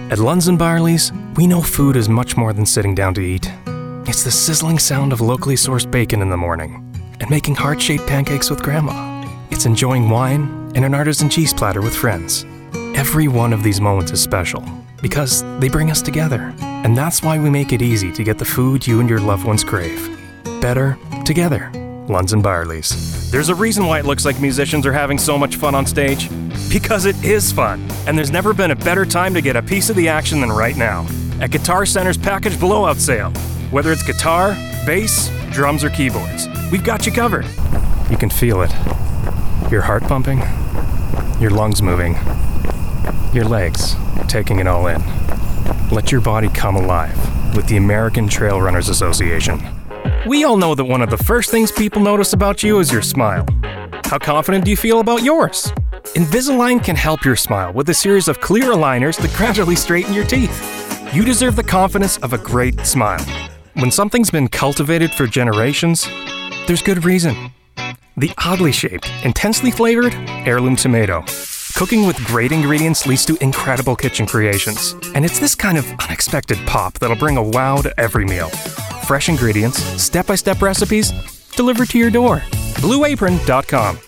At Lunds & Byerly's, we know food is much more than sitting down to eat. It's the sizzling sound of locally sourced bacon in the morning and making heart-shaped pancakes with Grandma. It's enjoying wine and an artisan cheese platter with friends. Every one of these moments is special because they bring us together. And that's why we make it easy to get the food you and your loved ones crave. Better together. Lunds & Byerly's. There's a reason why it looks like musicians are having so much fun on stage. Because it is fun. And there's never been a better time to get a piece of the action than right now. At Guitar Center's package blowout sale. Whether it's guitar, bass, drums, or keyboards, we've got you covered. You can feel it. Your heart pumping. Your lungs moving. Your legs taking it all in. Let your body come alive with the American Trail Runners Association. We all know that one of the first things people notice about you is your smile. How confident do you feel about yours? Invisalign can help your smile with a series of clear aligners that gradually straighten your teeth. You deserve the confidence of a great smile. When something's been cultivated for generations, there's good reason. The oddly shaped, intensely flavored heirloom tomato. Cooking with great ingredients leads to incredible kitchen creations. And it's this kind of unexpected pop that'll bring a wow to every meal. Fresh ingredients, step-by-step recipes, delivered to your door. BlueApron.com.